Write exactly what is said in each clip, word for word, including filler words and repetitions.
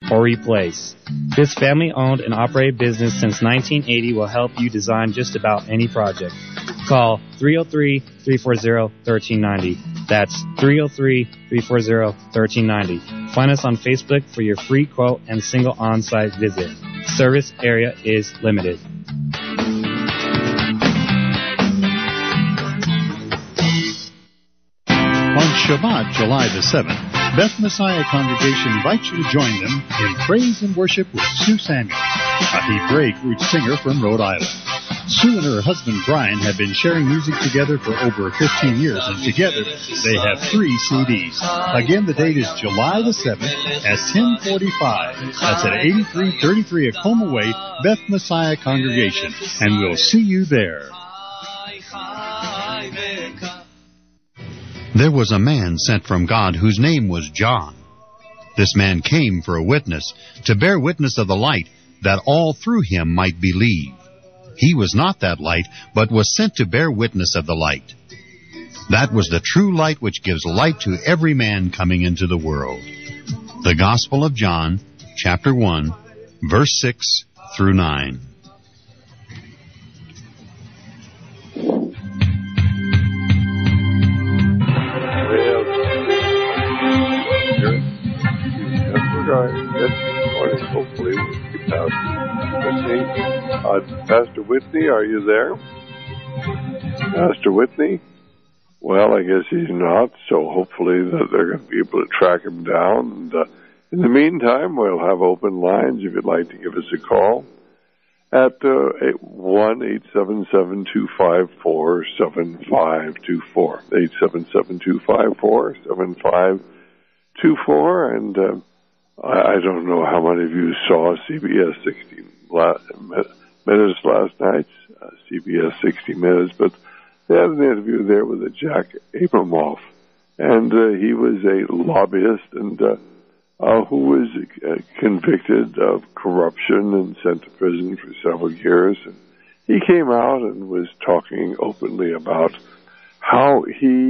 or replace. This family-owned and operated business since nineteen eighty will help you design just about any project. Call three oh three, three four zero, one three nine zero. That's three oh three, three four zero, one three nine zero. Find us on Facebook for your free quote and single on-site visit. Service area is limited. On Shabbat, July the seventh, Beth Messiah Congregation invites you to join them in praise and worship with Sue Samuel, a Hebraic root singer from Rhode Island. Sue and her husband Brian have been sharing music together for over fifteen years, and together they have three C Ds. Again, the date is July the seventh at ten forty-five. That's at eighty-three thirty-three Acoma Way, Beth Messiah Congregation, and we'll see you there. There was a man sent from God whose name was John. This man came for a witness, to bear witness of the light, that all through him might believe. He was not that light, but was sent to bear witness of the light. That was the true light which gives light to every man coming into the world. The Gospel of John, chapter one, verse six through nine. Hopefully, Pastor Whitney. Uh, Pastor Whitney, are you there? Pastor Whitney? Well, I guess he's not, so hopefully that they're going to be able to track him down. And uh, in the meantime, we'll have open lines if you'd like to give us a call at uh, one eight seven seven, two five four, seven five two four. eight seven seven, two five four, seven five two four. And uh, I, I don't know how many of you saw C B S sixty Minutes last night, uh, C B S sixty Minutes, but they had an interview there with a Jack Abramoff, and uh, he was a lobbyist and uh, uh, who was uh, convicted of corruption and sent to prison for several years. And he came out and was talking openly about how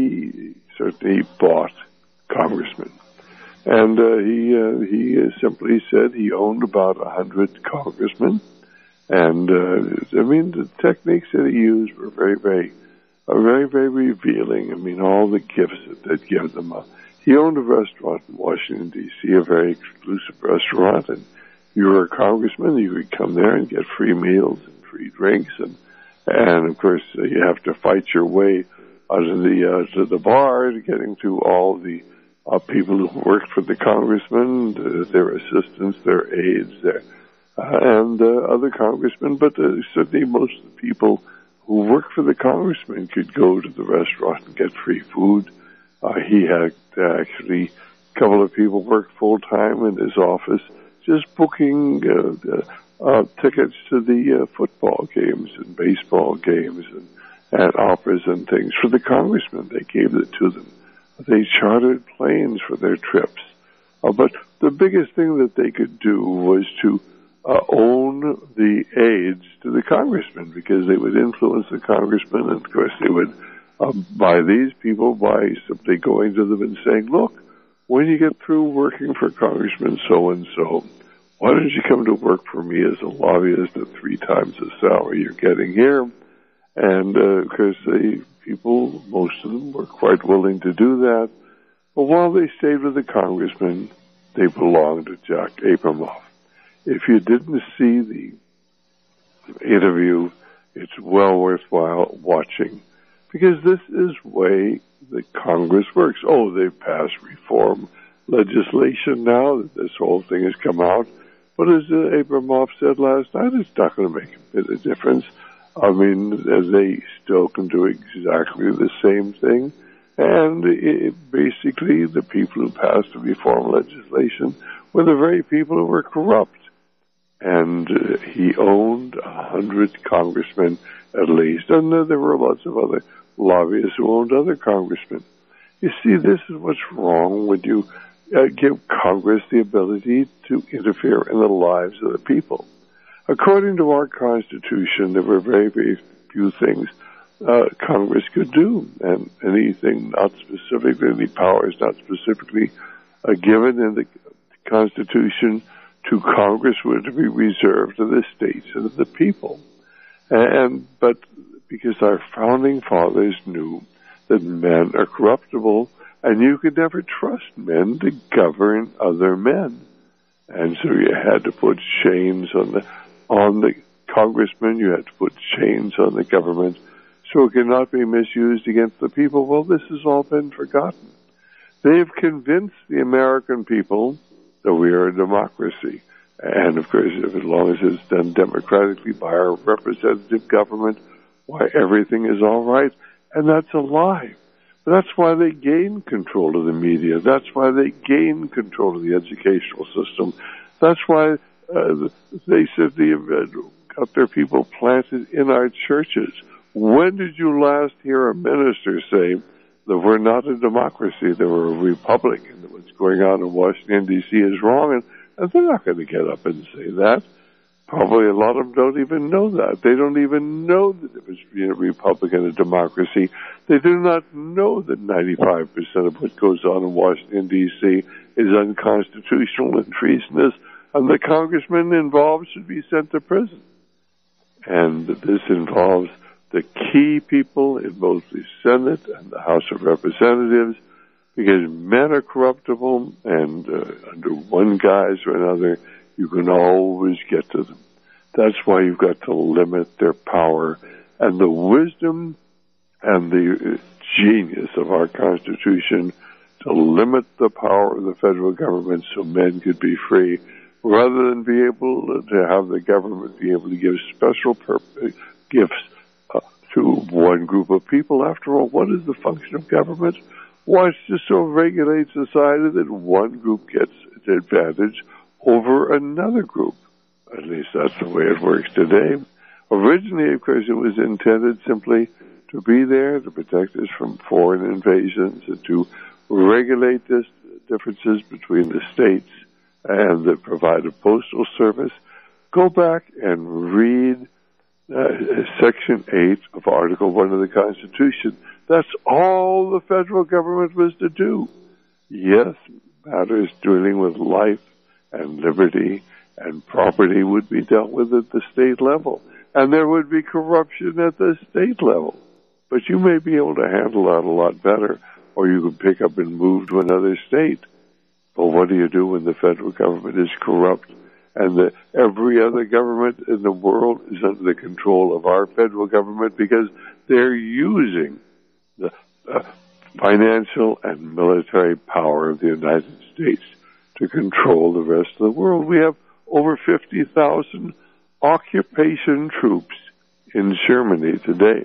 he certainly bought congressmen. And uh, he uh, he uh, simply said he owned about a hundred congressmen. And, uh, I mean, the techniques that he used were very, very, uh, very, very revealing. I mean, all the gifts that they'd give them. Uh, he owned a restaurant in Washington, D C, a very exclusive restaurant. And if you were a congressman, you could come there and get free meals and free drinks. And, and of course, uh, you have to fight your way out of the, uh, to the bar, to getting to all the uh, people who worked for the congressmen, uh, their assistants, their aides, their Uh, and uh, other congressmen, but uh, certainly most of the people who work for the congressman could go to the restaurant and get free food. Uh, he had uh, actually a couple of people work full-time in his office, just booking uh, uh, uh, tickets to the uh, football games and baseball games and, and operas and things for the congressmen. They gave it to them. They chartered planes for their trips. Uh, but the biggest thing that they could do was to Uh, own the aides to the congressman, because they would influence the congressman, and of course they would uh, buy these people by simply going to them and saying, look, when you get through working for Congressman so-and-so, why don't you come to work for me as a lobbyist at three times the salary you're getting here? And uh, of course the people, most of them, were quite willing to do that. But while they stayed with the congressman, they belonged to Jack Abramoff. If you didn't see the interview, it's well worthwhile watching, because this is the way the Congress works. Oh, they've passed reform legislation now that this whole thing has come out. But as uh, Abramoff said last night, it's not going to make a bit of difference. I mean, they still can do exactly the same thing. And it, basically, the people who passed the reform legislation were the very people who were corrupt. And uh, he owned a hundred congressmen at least, and uh, there were lots of other lobbyists who owned other congressmen. You see, this is what's wrong when you uh, give Congress the ability to interfere in the lives of the people. According to our Constitution, there were very, very few things uh, Congress could do, and anything not specifically, any powers not specifically uh, given in the Constitution to Congress were to be reserved to the states and the people. And but because our founding fathers knew that men are corruptible, and you could never trust men to govern other men. And so you had to put chains on the on the congressmen, you had to put chains on the government, so it cannot be misused against the people. Well, this has all been forgotten. They've convinced the American people that we are a democracy. And, of course, if, as long as it's done democratically by our representative government, why, everything is all right. And that's a lie. But that's why they gain control of the media. That's why they gain control of the educational system. That's why uh, they said they got their people planted in our churches. When did you last hear a minister say that we're not a democracy, that we're a republic, and that what's going on in Washington, D C is wrong? And, and they're not going to get up and say that. Probably a lot of them don't even know that. They don't even know the difference between a republic and a democracy. They do not know that ninety-five percent of what goes on in Washington, D C is unconstitutional and treasonous, and the congressmen involved should be sent to prison. And this involves the key people in both the Senate and the House of Representatives, because men are corruptible, and uh, under one guise or another, you can always get to them. That's why you've got to limit their power. And the wisdom and the genius of our Constitution to limit the power of the federal government so men could be free, rather than be able to have the government be able to give special purpose, gifts uh, to one group of people. After all, what is the function of government? Why, it's just to regulate society that one group gets an advantage over another group. At least that's the way it works today. Originally, of course, it was intended simply to be there to protect us from foreign invasions and to regulate this differences between the states and that provide a postal service. Go back and read uh, Section eight of Article one of the Constitution. That's all the federal government was to do. Yes, matters dealing with life and liberty and property would be dealt with at the state level. And there would be corruption at the state level. But you may be able to handle that a lot better, or you can pick up and move to another state. But what do you do when the federal government is corrupt and the, every other government in the world is under the control of our federal government because they're using the uh, financial and military power of the United States to control the rest of the world? We have over fifty thousand occupation troops in Germany today.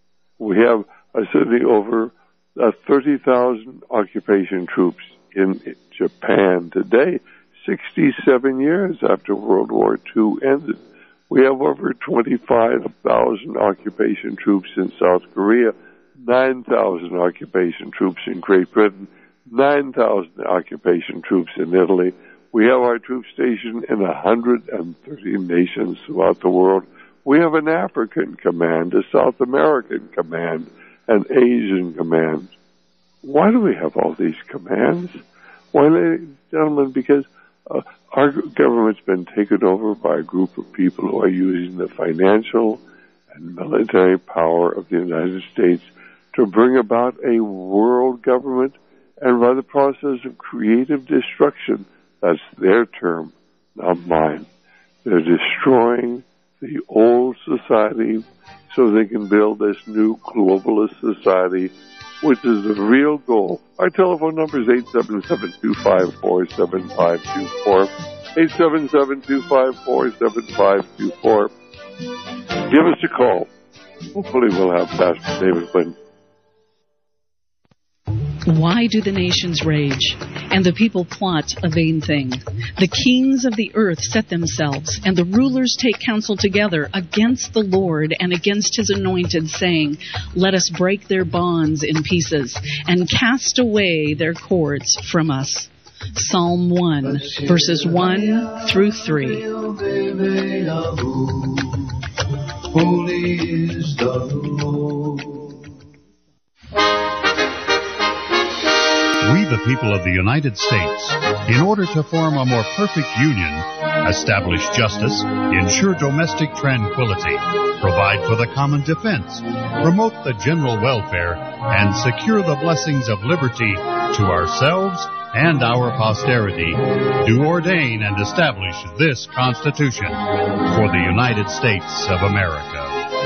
We have uh, certainly over uh, thirty thousand occupation troops in Japan today, sixty-seven years after World War Two ended. We have over twenty-five thousand occupation troops in South Korea, nine thousand occupation troops in Great Britain, nine thousand occupation troops in Italy. We have our troops stationed in one hundred thirty nations throughout the world. We have an African command, a South American command, an Asian command. Why do we have all these commands? Why, ladies and gentlemen, because uh, our government's been taken over by a group of people who are using the financial and military power of the United States to bring about a world government, and by the process of creative destruction. That's their term, not mine. They're destroying the old society so they can build this new globalist society, which is the real goal. Our telephone number is eight seven seven, two five four, seven five two four, eight seven seven, two five four, seven five two four. Give us a call. Hopefully we'll have Pastor David Quinn. Why do the nations rage, and the people plot a vain thing? The kings of the earth set themselves, and the rulers take counsel together against the Lord and against his anointed, saying, let us break their bonds in pieces, and cast away their cords from us. Psalm one, verses one through three. Holy is the Lord. We, the people of the United States, in order to form a more perfect union, establish justice, ensure domestic tranquility, provide for the common defense, promote the general welfare, and secure the blessings of liberty to ourselves and our posterity, do ordain and establish this Constitution for the United States of America.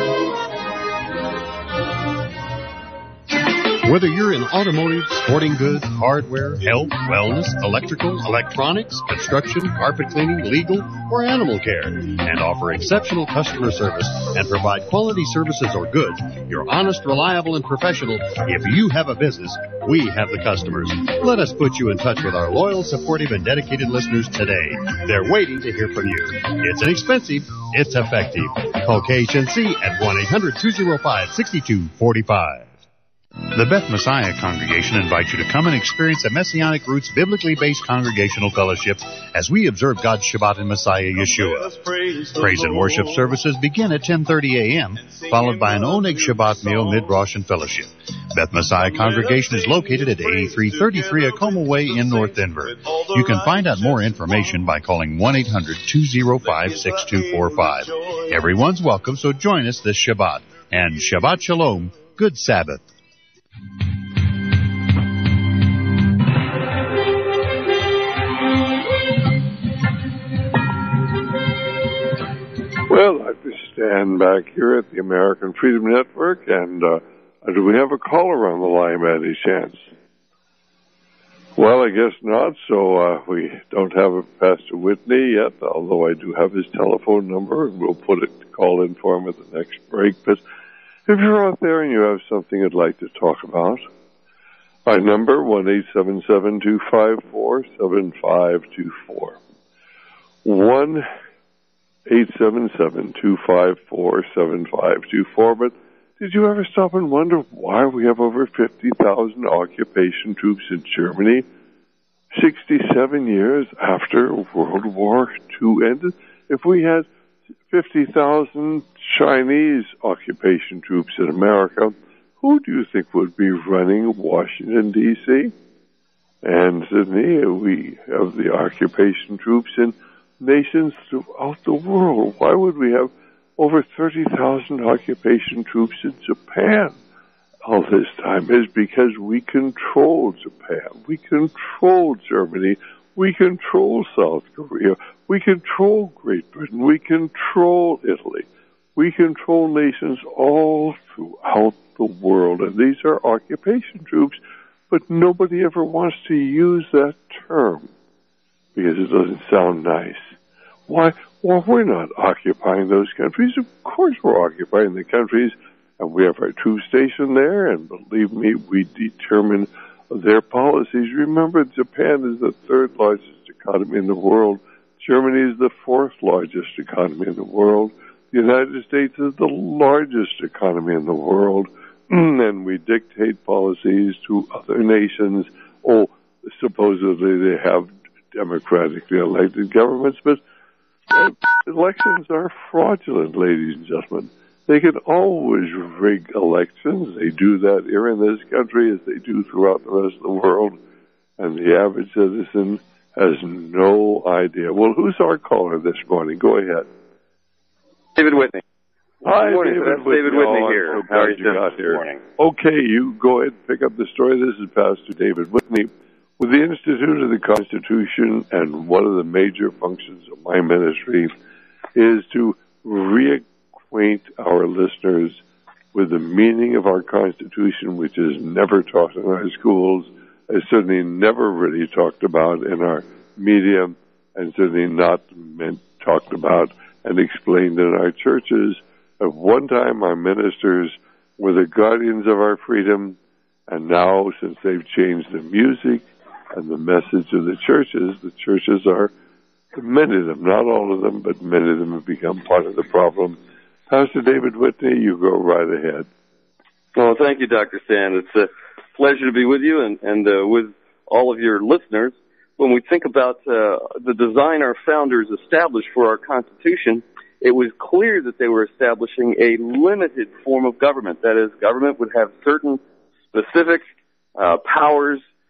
Whether you're in automotive, sporting goods, hardware, health, wellness, electrical, electronics, construction, carpet cleaning, legal, or animal care, and offer exceptional customer service and provide quality services or goods, you're honest, reliable, and professional. If you have a business, we have the customers. Let us put you in touch with our loyal, supportive, and dedicated listeners today. They're waiting to hear from you. It's inexpensive. It's effective. Call K H N C at one eight hundred two oh five six two four five. The Beth Messiah Congregation invites you to come and experience a Messianic Roots biblically based congregational fellowship as we observe God's Shabbat in Messiah Yeshua. Praise and worship services begin at ten thirty a.m., followed by an Oneg Shabbat meal, mid-Rosh, and fellowship. Beth Messiah Congregation is located at eighty-three thirty-three Acoma Way in North Denver. You can find out more information by calling one eight hundred two oh five six two four five. Everyone's welcome, so join us this Shabbat. And Shabbat Shalom, good Sabbath. Well, I just stand back here at the American Freedom Network, and uh, do we have a caller on the line by any chance? Well, I guess not, so uh, we don't have a Pastor Whitney yet, although I do have his telephone number, and we'll put it, call in for him at the next break. But if you're out there and you have something you'd like to talk about, our number, one eight seven seven two five four seven five two four. one eight seven seven two five four seven five two four. But did you ever stop and wonder why we have over fifty thousand occupation troops in Germany sixty-seven years after World War Two ended? If we had fifty thousand Chinese occupation troops in America, who do you think would be running Washington, D C? And Sydney, we have the occupation troops in nations throughout the world. Why would we have over thirty thousand occupation troops in Japan all this time? Is because we control Japan, we control Germany, we control South Korea, we control Great Britain, we control Italy, we control nations all throughout the world, and these are occupation troops, but nobody ever wants to use that term because it doesn't sound nice. Why? Well, we're not occupying those countries. Of course we're occupying the countries, and we have our troops stationed there, and believe me, we determine their policies. Remember, Japan is the third largest economy in the world. Germany is the fourth largest economy in the world. The United States is the largest economy in the world, and we dictate policies to other nations. Oh, supposedly they have democratically elected governments, but elections are fraudulent, ladies and gentlemen. They can always rig elections. They do that here in this country as they do throughout the rest of the world, and the average citizen has no idea. Well, who's our caller this morning? Go ahead. David Whitney. Hi, Good morning, David David Whitney. David Whitney oh, here. I'm so How are glad you you doing got this here. morning? Okay, you go ahead and pick up the story. This is Pastor David Whitney with the Institute of the Constitution, and one of the major functions of my ministry is to reacquaint our listeners with the meaning of our Constitution, which is never taught in our schools, is certainly never really talked about in our media, and certainly not meant talked about and explained in our churches. At one time, our ministers were the guardians of our freedom, and now, since they've changed the music and the message of the churches, the churches are, many of them, not all of them, but many of them have become part of the problem. Pastor David Whitney, you go right ahead. Well, thank you, Doctor Sand. It's a pleasure to be with you and, and uh, with all of your listeners. When we think about uh, the design our founders established for our Constitution, it was clear that they were establishing a limited form of government. That is, government would have certain specific uh, powers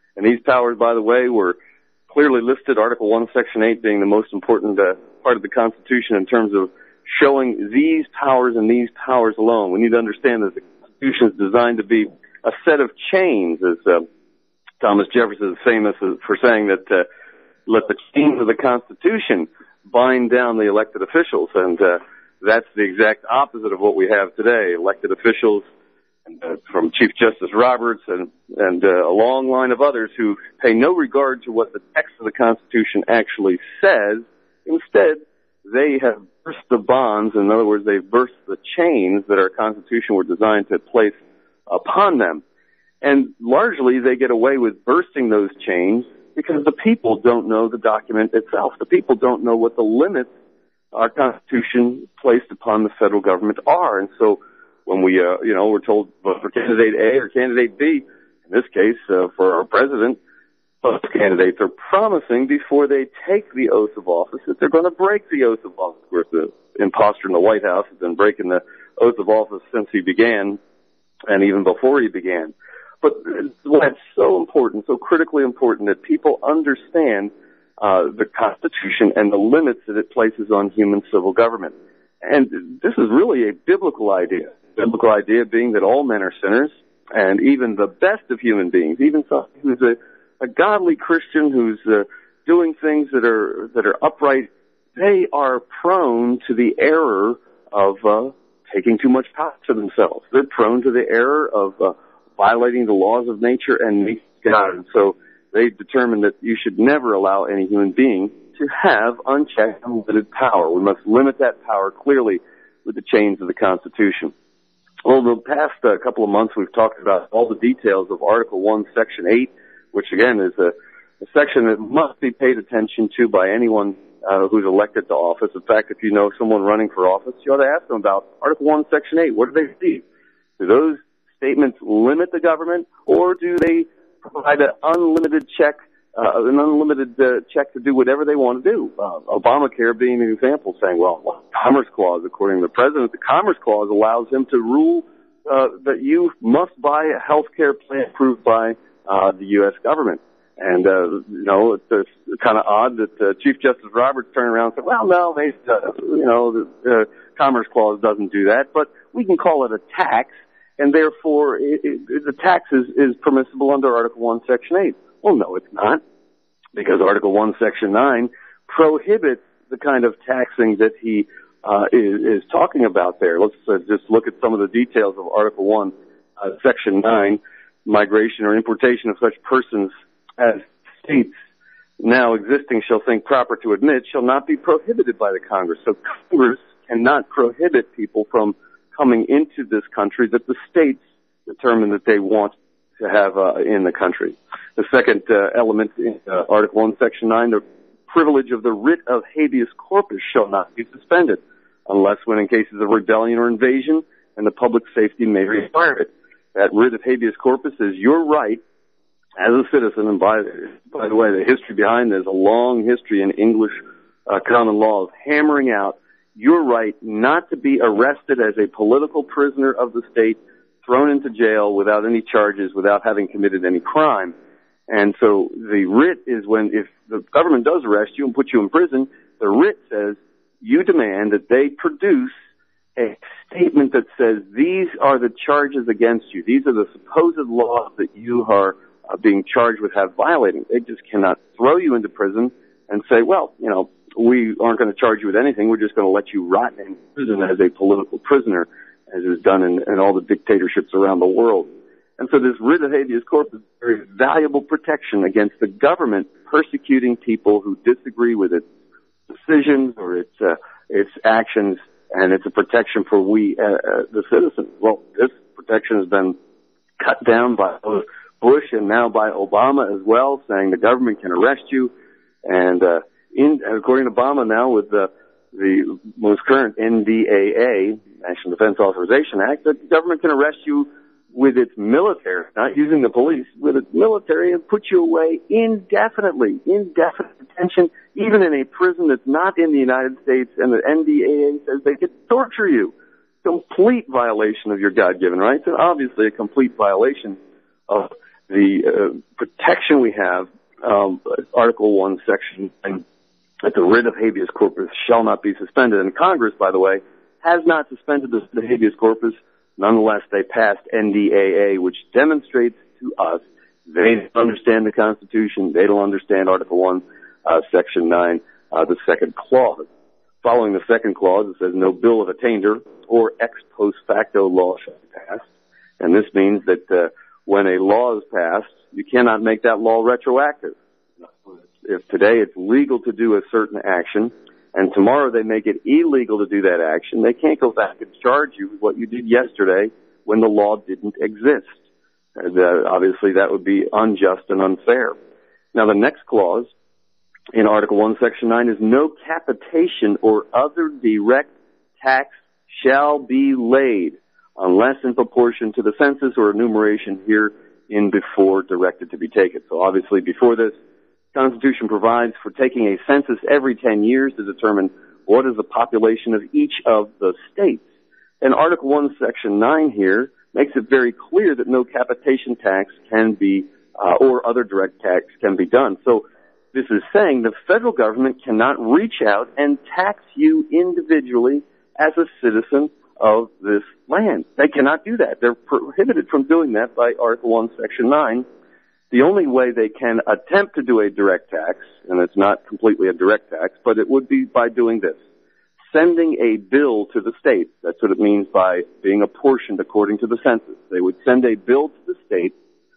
And these powers, by the way, were clearly listed, Article one, Section eight being the most important uh, part of the Constitution in terms of showing these powers and these powers alone. We need to understand that the Constitution is designed to be a set of chains, as uh, Thomas Jefferson is famous for saying that uh, let the chains of the Constitution bind down the elected officials. And uh, that's the exact opposite of what we have today. Elected officials, and, uh, from Chief Justice Roberts and, and uh, a long line of others who pay no regard to what the text of the Constitution actually says. Instead, they have burst the bonds. In other words, they've burst the chains that our Constitution were designed to place upon them. And largely, they get away with bursting those chains because the people don't know the document itself. The people don't know what the limits our Constitution placed upon the federal government are. And so when we, uh, you know, we're told vote for candidate A or candidate B, in this case, uh, for our president, both candidates are promising before they take the oath of office that they're going to break the oath of office. Of course, the imposter in the White House has been breaking the oath of office since he began and even before he began. But what's so important, so critically important, that people understand uh, the Constitution and the limits that it places on human civil government. And this is really a biblical idea. Biblical idea being that all men are sinners, and even the best of human beings, even someone who's a, a godly Christian who's uh, doing things that are that are upright, they are prone to the error of uh, taking too much power to themselves. They're prone to the error of uh, violating the laws of nature and God. And so they determined that you should never allow any human being to have unchecked, unlimited power. We must limit that power clearly with the chains of the Constitution. Well, the past uh, couple of months we've talked about all the details of Article one, Section eight, which again is a, a section that must be paid attention to by anyone uh, who's elected to office. In fact, if you know someone running for office, you ought to ask them about Article one, Section eight. What do they see? Do those statements limit the government, or do they provide an unlimited check, uh, an unlimited uh, check to do whatever they want to do? Uh, Obamacare being an example, saying, well, well, Commerce Clause, according to the president, the Commerce Clause allows him to rule uh, that you must buy a health care plan approved by uh, the U S government. And, uh, you know, it's, it's kind of odd that uh, Chief Justice Roberts turned around and said, well, no, they, uh, you know, the uh, Commerce Clause doesn't do that, but we can call it a tax. And therefore, it, it, the tax is, is permissible under Article one, Section eight. Well, no, it's not, because Article one, Section nine prohibits the kind of taxing that he uh, is, is talking about there. Let's uh, just look at some of the details of Article one, uh, Section nine, migration or importation of such persons as states now existing shall think proper to admit shall not be prohibited by the Congress. So Congress cannot prohibit people from coming into this country that the states determine that they want to have uh, in the country. The second uh, element in uh, Article one, Section nine, the privilege of the writ of habeas corpus shall not be suspended unless when in cases of rebellion or invasion and the public safety may require it. That writ of habeas corpus is your right as a citizen, and by, by the way, the history behind this, a long history in English uh, common law of hammering out your right not to be arrested as a political prisoner of the state, thrown into jail without any charges, without having committed any crime. And so the writ is when, if the government does arrest you and put you in prison, the writ says you demand that they produce a statement that says these are the charges against you. These are the supposed laws that you are uh, being charged with have violating. They just cannot throw you into prison and say, well, you know, we aren't going to charge you with anything. We're just going to let you rot in prison as a political prisoner, as is done in, in all the dictatorships around the world. And so this writ of habeas corpus is a very valuable protection against the government persecuting people who disagree with its decisions or its uh, its actions, and it's a protection for we, uh, uh, the citizens. Well, this protection has been cut down by both Bush and now by Obama as well, saying the government can arrest you. And uh, in, according to Obama now, with the, the most current N D A A, National Defense Authorization Act, the government can arrest you with its military, not using the police, with its military, and put you away indefinitely, indefinite detention, even in a prison that's not in the United States, and the N D A A says they could torture you. Complete violation of your God-given rights, and obviously a complete violation of the uh, protection we have, um, Article one, Section nine, that the writ of habeas corpus shall not be suspended. And Congress, by the way, has not suspended the, the habeas corpus. Nonetheless, they passed N D A A, which demonstrates to us they don't understand the Constitution. They don't understand Article one, uh, Section nine, uh, the second clause. Following the second clause, it says no bill of attainder or ex post facto law shall be passed. And this means that uh, when a law is passed, you cannot make that law retroactive. If today it's legal to do a certain action, and tomorrow they make it illegal to do that action, they can't go back and charge you with what you did yesterday when the law didn't exist. And, uh, obviously, that would be unjust and unfair. Now, the next clause in Article one, Section nine is no capitation or other direct tax shall be laid unless in proportion to the census or enumeration herein before directed to be taken. So obviously before this, the Constitution provides for taking a census every ten years to determine what is the population of each of the states. And Article one, Section nine here makes it very clear that no capitation tax can be, uh, or other direct tax can be done. So this is saying the federal government cannot reach out and tax you individually as a citizen of this land. They cannot do that. They're prohibited from doing that by Article one, Section nine. The only way they can attempt to do a direct tax, and it's not completely a direct tax, but it would be by doing this. Sending a bill to the state. That's what it means by being apportioned according to the census. They would send a bill to the state,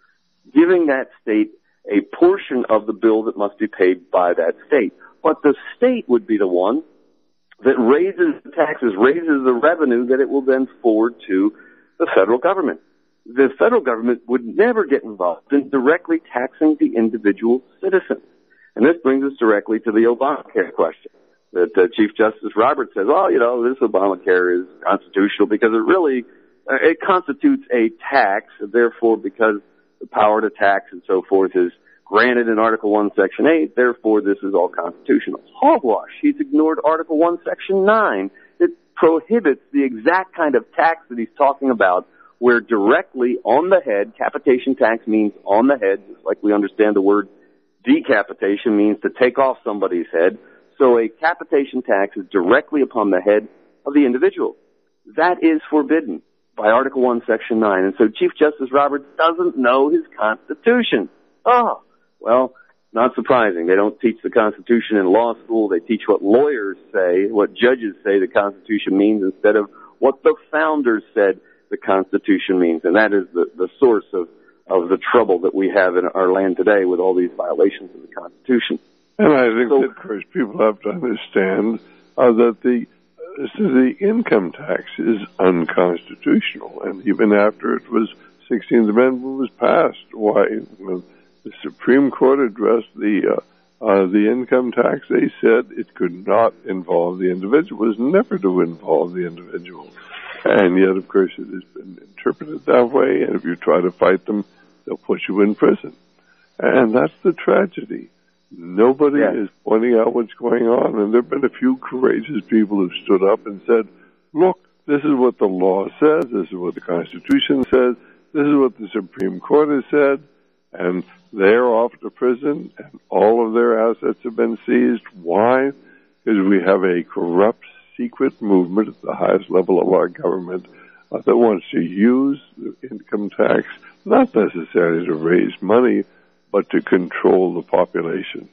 giving that state a portion of the bill that must be paid by that state. But the state would be the one that raises the taxes, raises the revenue that it will then forward to the federal government. The federal government would never get involved in directly taxing the individual citizen. And this brings us directly to the Obamacare question. That uh, Chief Justice Roberts says, oh, you know, this Obamacare is constitutional because it really, uh, it constitutes a tax, and therefore because the power to tax and so forth is granted in Article one, Section eight, therefore this is all constitutional. Hogwash. He's ignored Article one, Section nine that prohibits the exact kind of tax that he's talking about, where directly on the head, capitation tax means on the head, just like we understand the word decapitation means to take off somebody's head. So a capitation tax is directly upon the head of the individual. That is forbidden by Article one, Section nine. And so Chief Justice Roberts doesn't know his Constitution. Oh, well, not surprising. They don't teach the Constitution in law school. They teach what lawyers say, what judges say the Constitution means, instead of what the founders said the Constitution means. And that is the, the source of, of the trouble that we have in our land today with all these violations of the Constitution. And I think so, that, of course, people have to understand uh, that the uh, the income tax is unconstitutional. And even after it was, sixteenth Amendment was passed, why, when the Supreme Court addressed the uh, uh, the income tax, they said it could not involve the individual. It was never to involve the individual. And yet, of course, it has been interpreted that way. And if you try to fight them, they'll put you in prison. And that's the tragedy. Nobody yeah. is pointing out what's going on, and there have been a few courageous people who stood up and said, look, this is what the law says, this is what the Constitution says, this is what the Supreme Court has said, and they're off to prison, and all of their assets have been seized. Why? Because we have a corrupt, secret movement at the highest level of our government uh, that wants to use the income tax, not necessarily to raise money, but to control the population.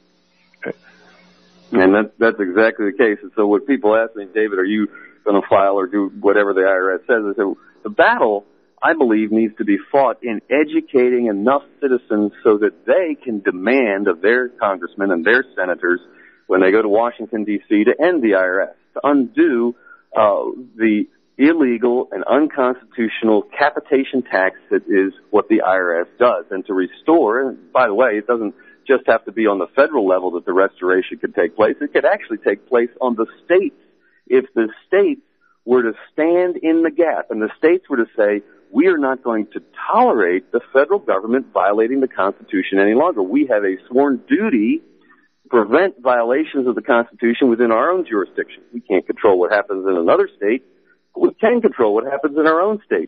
And that, that's exactly the case. And so when people ask me, David, are you going to file or do whatever the I R S says, I say, the battle, I believe, needs to be fought in educating enough citizens so that they can demand of their congressmen and their senators when they go to Washington, D C, to end the I R S, to undo uh, the illegal and unconstitutional capitation tax that is what the I R S does, and to restore, and by the way, it doesn't just have to be on the federal level that the restoration could take place. It could actually take place on the states. If the states were to stand in the gap and the states were to say, we are not going to tolerate the federal government violating the Constitution any longer. We have a sworn duty to prevent violations of the Constitution within our own jurisdiction. We can't control what happens in another state. We can control what happens in our own state.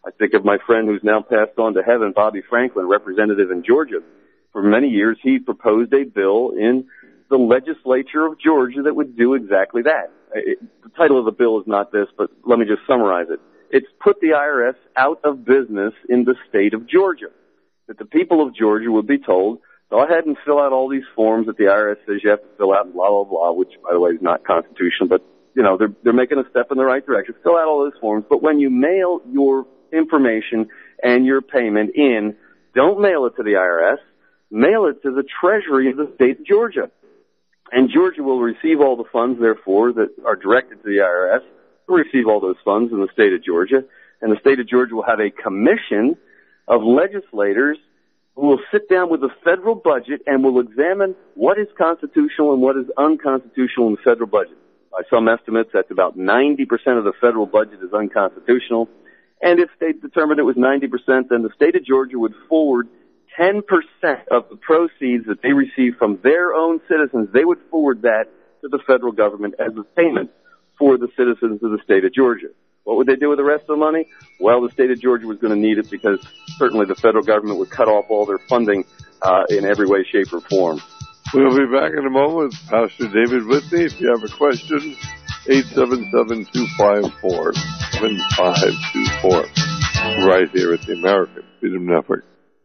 I think of my friend who's now passed on to heaven, Bobby Franklin, representative in Georgia. For many years, he proposed a bill in the legislature of Georgia that would do exactly that. It, the title of the bill is not this, but let me just summarize it. It's put the I R S out of business in the state of Georgia. That the people of Georgia would be told, go ahead and fill out all these forms that the I R S says you have to fill out and blah, blah, blah, which, by the way, is not constitutional, but, you know, they're, they're making a step in the right direction. Fill out all those forms, but when you mail your information and your payment in, don't mail it to the I R S, mail it to the Treasury of the state of Georgia. And Georgia will receive all the funds, therefore, that are directed to the I R S. Will receive all those funds in the state of Georgia. And the state of Georgia will have a commission of legislators who will sit down with the federal budget and will examine what is constitutional and what is unconstitutional in the federal budget. By some estimates, that's about ninety percent of the federal budget is unconstitutional. And if they determined it was ninety percent, then the state of Georgia would forward ten percent of the proceeds that they receive from their own citizens. They would forward that to the federal government as a payment for the citizens of the state of Georgia. What would they do with the rest of the money? Well, the state of Georgia was going to need it because certainly the federal government would cut off all their funding uh, in every way, shape, or form. We'll be back in a moment with Pastor David Whitney. If you have a question, eight seven seven, two five four, seven five two four, right here at the American Freedom Network.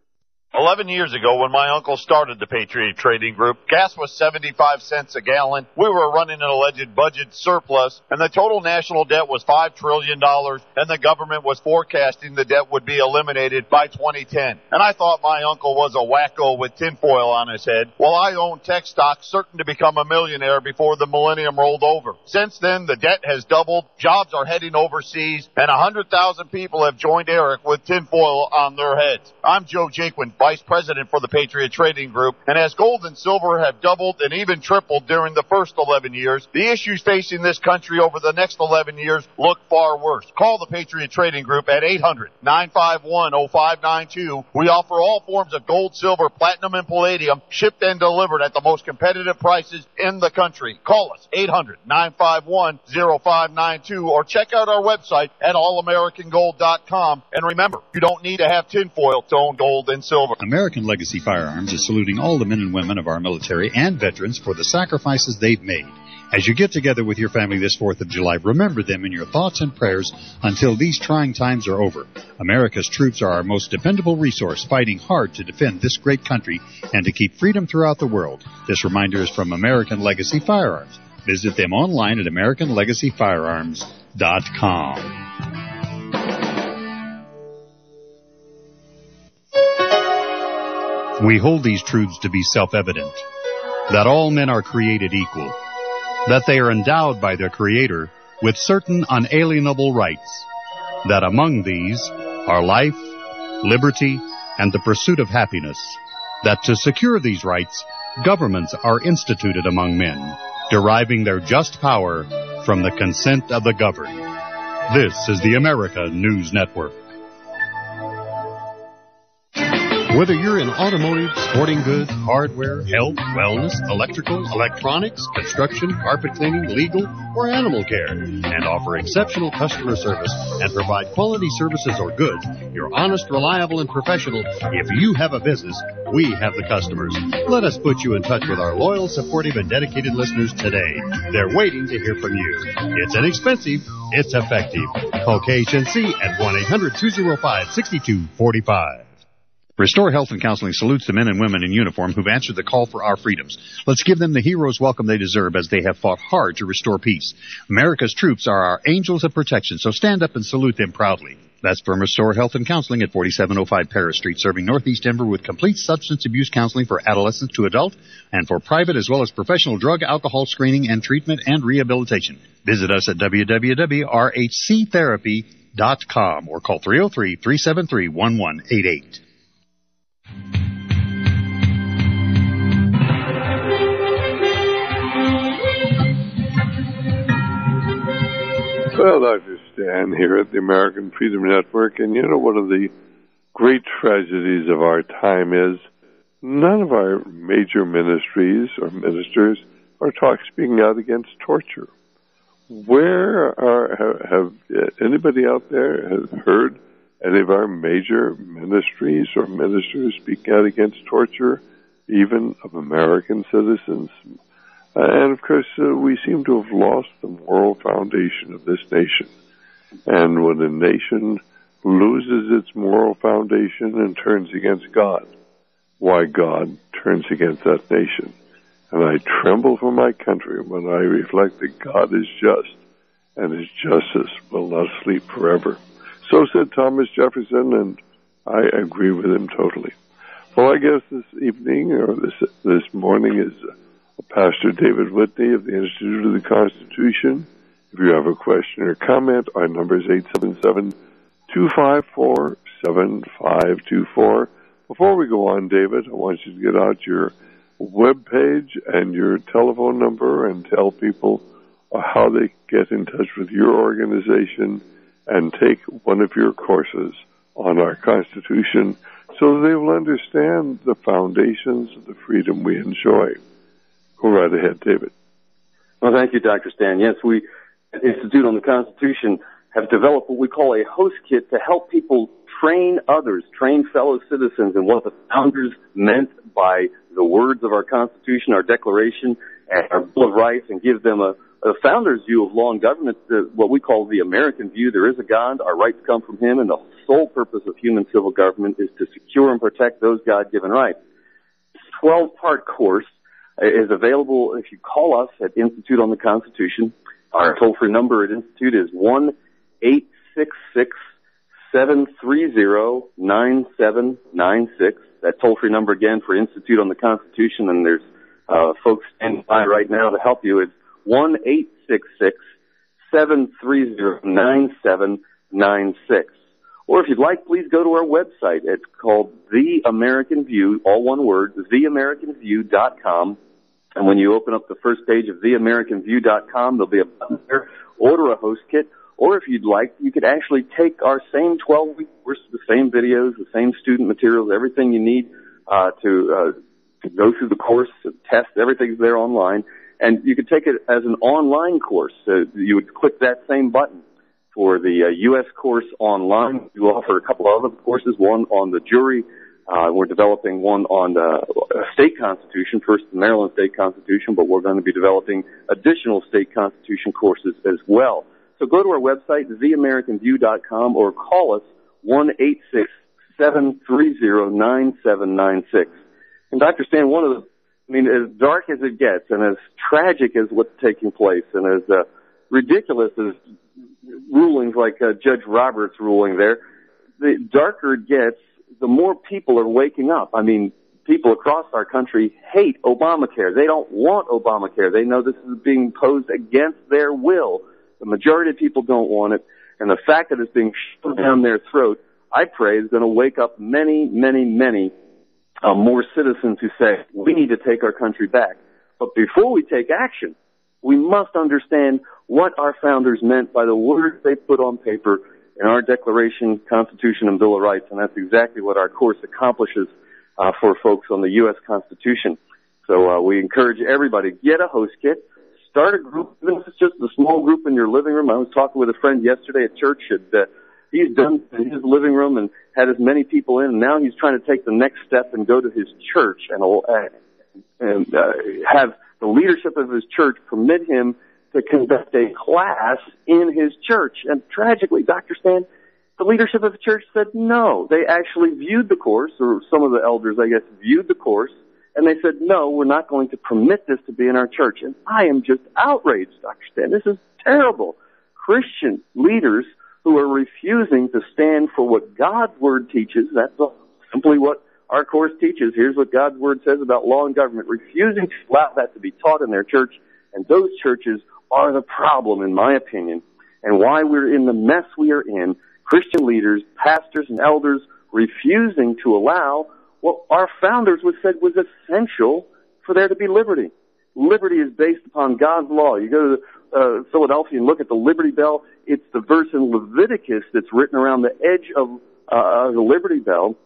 Eleven years ago, when my uncle started the Patriot Trading Group, gas was seventy-five cents a gallon. We were running an alleged budget surplus, and the total national debt was five trillion dollars, and the government was forecasting the debt would be eliminated by twenty ten. And I thought my uncle was a wacko with tinfoil on his head, while I owned tech stocks certain to become a millionaire before the millennium rolled over. Since then, the debt has doubled, jobs are heading overseas, and one hundred thousand people have joined Eric with tinfoil on their heads. I'm Joe Jaquin, Vice President for the Patriot Trading Group, and as gold and silver have doubled and even tripled during the first eleven years, the issues facing this country over the next eleven years look far worse. Call the Patriot Trading Group at eight hundred, nine five one, oh five nine two. We offer all forms of gold, silver, platinum, and palladium, shipped and delivered at the most competitive prices in the country. Call us, eight hundred, nine five one, oh five nine two, or check out our website at all american gold dot com. And remember, you don't need to have tinfoil to own gold and silver. American Legacy Firearms is saluting all the men and women of our military and veterans for the sacrifices they've made. As you get together with your family this fourth of July, remember them in your thoughts and prayers until these trying times are over. America's troops are our most dependable resource, fighting hard to defend this great country and to keep freedom throughout the world. This reminder is from American Legacy Firearms. Visit them online at american legacy firearms dot com. We hold these truths to be self-evident, that all men are created equal, that they are endowed by their Creator with certain unalienable rights, that among these are life, liberty, and the pursuit of happiness, that to secure these rights, governments are instituted among men, deriving their just power from the consent of the governed. This is the America News Network. Whether you're in automotive, sporting goods, hardware, health, wellness, electrical, electronics, construction, carpet cleaning, legal, or animal care, and offer exceptional customer service and provide quality services or goods, you're honest, reliable, and professional. If you have a business, we have the customers. Let us put you in touch with our loyal, supportive, and dedicated listeners today. They're waiting to hear from you. It's inexpensive. It's effective. Call K H N C at one eight hundred, two oh five, six two four five. Restore Health and Counseling salutes the men and women in uniform who've answered the call for our freedoms. Let's give them the hero's welcome they deserve as they have fought hard to restore peace. America's troops are our angels of protection, so stand up and salute them proudly. That's from Restore Health and Counseling at forty-seven oh five Paris Street, serving Northeast Denver with complete substance abuse counseling for adolescents to adult and for private as well as professional drug, alcohol screening and treatment and rehabilitation. Visit us at w w w dot r h c therapy dot com or call three oh three, three seven three, one one eight eight. Well, Doctor Stan here at the American Freedom Network, and you know, one of the great tragedies of our time is none of our major ministries or ministers are taught speaking out against torture. Where are, have, have anybody out there has heard any of our major ministries or ministers speak out against torture, even of American citizens. And of course, uh, we seem to have lost the moral foundation of this nation. And when a nation loses its moral foundation and turns against God, why God turns against that nation. And I tremble for my country when I reflect that God is just, and his justice will not sleep forever. So said Thomas Jefferson, and I agree with him totally. Well, I guess this evening, or this this morning, is uh, Pastor David Whitney of the Institute of the Constitution. If you have a question or comment, our number is eight seven seven, two five four, seven five two four. Before we go on, David, I want you to get out your web page and your telephone number and tell people uh, how they get in touch with your organization and take one of your courses on our Constitution so that they will understand the foundations of the freedom we enjoy. Go right ahead, David. Well, thank you, Doctor Stan. Yes, we at Institute on the Constitution have developed what we call a host kit to help people train others, train fellow citizens in what the founders meant by the words of our Constitution, our Declaration, and our Bill of Rights, and give them a, a founder's view of law and government, the, what we call the American view. There is a God, our rights come from him, and the sole purpose of human civil government is to secure and protect those God-given rights. This twelve-part course is available if you call us at Institute on the Constitution. Our toll-free number at Institute is one eight six six, seven three zero, nine seven nine six. That toll-free number again for Institute on the Constitution, and there's uh, folks standing by right now to help you. It's one eight six six, seven three zero, nine seven nine six. Or if you'd like, please go to our website. It's called The American View, all one word, the american view dot com. And when you open up the first page of the american view dot com, there'll be a button there, order a host kit. Or if you'd like, you could actually take our same twelve-week course, the same videos, the same student materials, everything you need uh, to, uh, to go through the course, to test, everything's there online. And you could take it as an online course. Uh, you would click that same button for the uh, U S course online. We offer a couple of other courses, one on the jury. Uh, we're developing one on the uh, state constitution, first the Maryland state constitution, but we're going to be developing additional state constitution courses as well. So go to our website, the american view dot com, or call us one eight six, seven three zero, nine seven nine six. And Doctor Stan, one of the, I mean, as dark as it gets and as tragic as what's taking place and as uh, ridiculous as rulings like uh, Judge Roberts' ruling there, the darker it gets, the more people are waking up. I mean, people across our country hate Obamacare. They don't want Obamacare. They know this is being imposed against their will. The majority of people don't want it, and the fact that it's being shoved down their throat, I pray, is going to wake up many, many, many uh, more citizens who say, we need to take our country back. But before we take action, we must understand what our founders meant by the words they put on paper in our Declaration, Constitution, and Bill of Rights, and that's exactly what our course accomplishes uh, for folks on the U S Constitution. So uh, we encourage everybody, get a host kit. Start a group, even if it's just a small group in your living room. I was talking with a friend yesterday at church, and uh, he's done in his living room and had as many people in, and now he's trying to take the next step and go to his church and, uh, and uh, have the leadership of his church permit him to conduct a class in his church. And tragically, Doctor Stan, the leadership of the church said no. They actually viewed the course, or some of the elders, I guess, viewed the course, and they said, no, we're not going to permit this to be in our church. And I am just outraged, Doctor Stan. This is terrible. Christian leaders who are refusing to stand for what God's Word teaches, that's simply what our course teaches. Here's what God's Word says about law and government, refusing to allow that to be taught in their church. And those churches are the problem, in my opinion, and why we're in the mess we are in. Christian leaders, pastors, and elders refusing to allow what our founders would said was essential for there to be liberty. Liberty is based upon God's law. You go to uh, Philadelphia and look at the Liberty Bell. It's the verse in Leviticus that's written around the edge of uh, the Liberty Bell.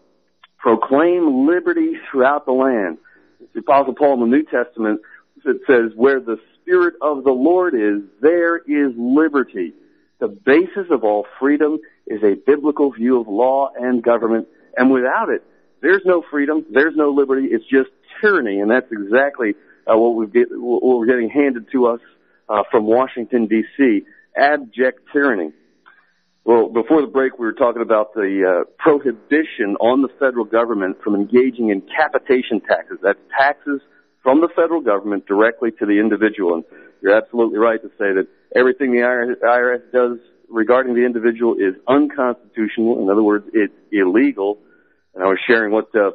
Proclaim liberty throughout the land. The Apostle Paul in the New Testament, it says, where the Spirit of the Lord is, there is liberty. The basis of all freedom is a biblical view of law and government, and without it, there's no freedom, there's no liberty, it's just tyranny, and that's exactly uh, what, we get, what we're getting handed to us uh, from Washington, D C, abject tyranny. Well, before the break, we were talking about the uh, prohibition on the federal government from engaging in capitation taxes. That's taxes from the federal government directly to the individual. And you're absolutely right to say that everything the I R S does regarding the individual is unconstitutional. In other words, it's illegal. And I was sharing what uh,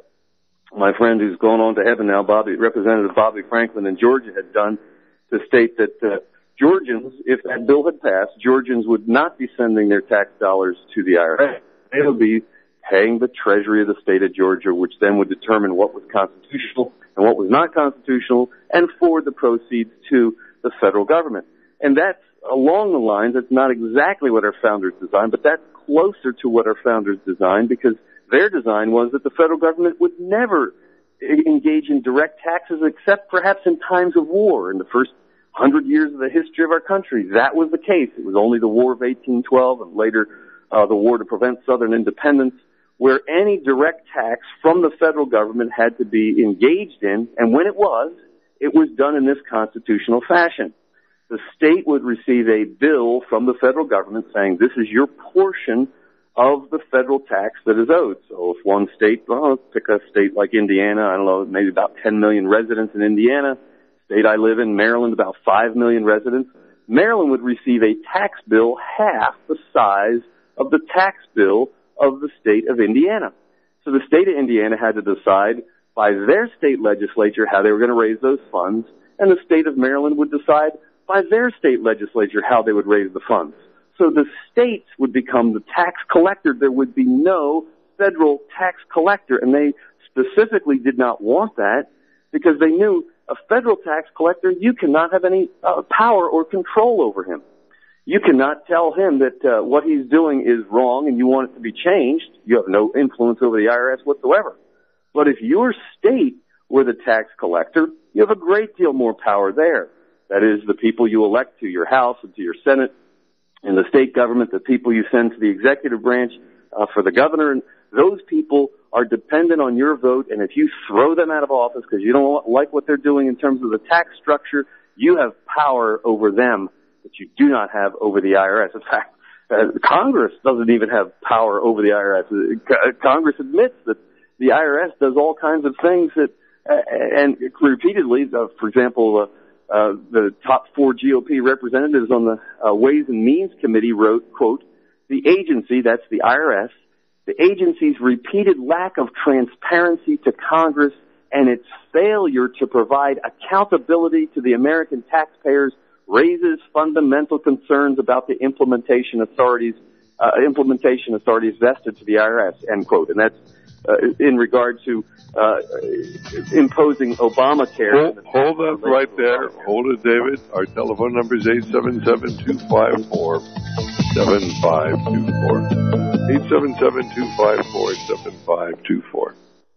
my friend who's gone on to heaven now, Bobby, Representative Bobby Franklin in Georgia, had done to state that uh, Georgians, if that bill had passed, Georgians would not be sending their tax dollars to the I R S. They would be paying the Treasury of the state of Georgia, which then would determine what was constitutional and what was not constitutional, and forward the proceeds to the federal government. And that's along the lines, that's not exactly what our founders designed, but that's closer to what our founders designed, because their design was that the federal government would never engage in direct taxes except perhaps in times of war. In the first hundred years of the history of our country, that was the case. It was only the War of eighteen twelve and later uh, the war to prevent Southern independence, where any direct tax from the federal government had to be engaged in, and when it was, it was done in this constitutional fashion. The state would receive a bill from the federal government saying, this is your portion of the federal tax that is owed. So if one state, well, let's pick a state like Indiana, I don't know, maybe about ten million residents in Indiana, state I live in, Maryland, about five million residents, Maryland would receive a tax bill half the size of the tax bill of the state of Indiana. So the state of Indiana had to decide by their state legislature how they were going to raise those funds, and the state of Maryland would decide by their state legislature how they would raise the funds. So the states would become the tax collector. There would be no federal tax collector, and they specifically did not want that because they knew a federal tax collector, you cannot have any uh, power or control over him. You cannot tell him that uh, what he's doing is wrong and you want it to be changed. You have no influence over the I R S whatsoever. But if your state were the tax collector, you have a great deal more power there. That is, the people you elect to your House and to your Senate, and the state government, the people you send to the executive branch uh, for the governor, and those people are dependent on your vote, and if you throw them out of office because you don't like what they're doing in terms of the tax structure, you have power over them that you do not have over the I R S. In fact, uh, Congress doesn't even have power over the I R S. Uh, Congress admits that the I R S does all kinds of things that, uh, and repeatedly, uh, for example, uh, uh, the top four G O P representatives on the uh, Ways and Means Committee wrote, quote, the agency, that's the I R S, the agency's repeated lack of transparency to Congress and its failure to provide accountability to the American taxpayers raises fundamental concerns about the implementation authorities, uh, implementation authorities vested to the I R S, end quote. And that's uh, in regard to uh, imposing Obamacare. Hold, hold that right there. Hold it, David. Our telephone number is eight seven seven, two five four, seven five two four. eight seven seven, two five four, seven five two four.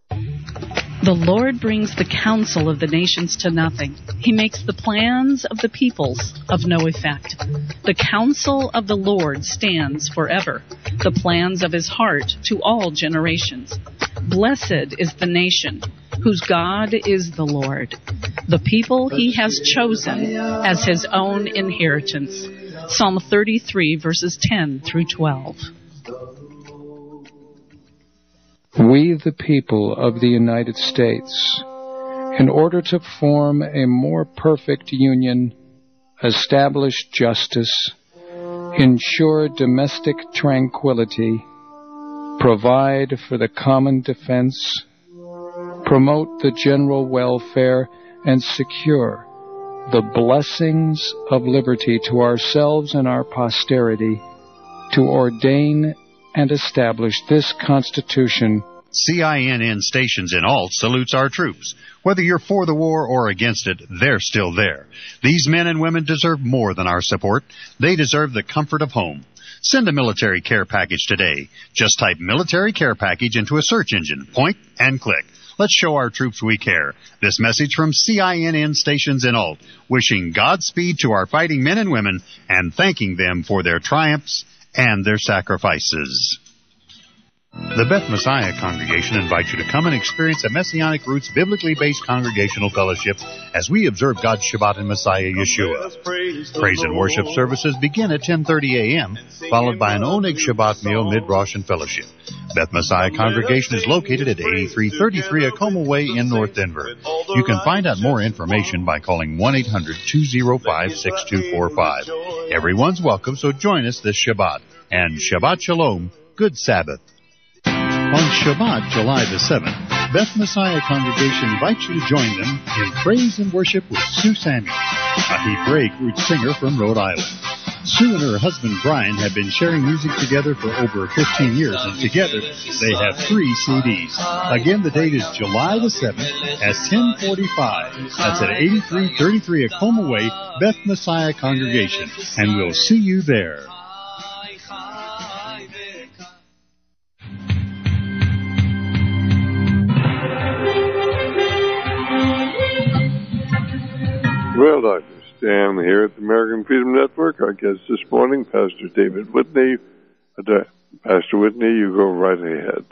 The Lord brings the counsel of the nations to nothing. He makes the plans of the peoples of no effect. The counsel of the Lord stands forever, the plans of his heart to all generations. Blessed is the nation whose God is the Lord, the people he has chosen as his own inheritance. Psalm thirty-three, verses ten through twelve. We, the people of the United States, in order to form a more perfect union, establish justice, ensure domestic tranquility, provide for the common defense, promote the general welfare, and secure the blessings of liberty to ourselves and our posterity, to ordain and establish this Constitution. C I N N stations in Alt salutes our troops. Whether you're for the war or against it, they're still there. These men and women deserve more than our support. They deserve the comfort of home. Send a military care package today. Just type military care package into a search engine, point and click. Let's show our troops we care. This message from C I N N stations in Alt, wishing Godspeed to our fighting men and women and thanking them for their triumphs and their sacrifices. The Beth Messiah Congregation invites you to come and experience a Messianic Roots biblically based congregational fellowship as we observe God's Shabbat in Messiah Yeshua. Praise and worship services begin at ten thirty a.m., followed by an Oneg Shabbat meal, mid-Rosh, and fellowship. Beth Messiah Congregation is located at eighty-three thirty-three Acoma Way in North Denver. You can find out more information by calling one eight hundred two oh five six two four five. Everyone's welcome, so join us this Shabbat. And Shabbat Shalom, good Sabbath. On Shabbat, July the seventh, Beth Messiah Congregation invites you to join them in praise and worship with Sue Samuel, a Hebraic roots singer from Rhode Island. Sue and her husband Brian have been sharing music together for over fifteen years, and together they have three C Ds. Again, the date is July the seventh at ten forty-five. That's at eighty-three thirty-three Acoma Way, Beth Messiah Congregation, and we'll see you there. Well, Doctor Stan here at the American Freedom Network. Our guest this morning, Pastor David Whitney. Uh, Pastor Whitney, you go right ahead.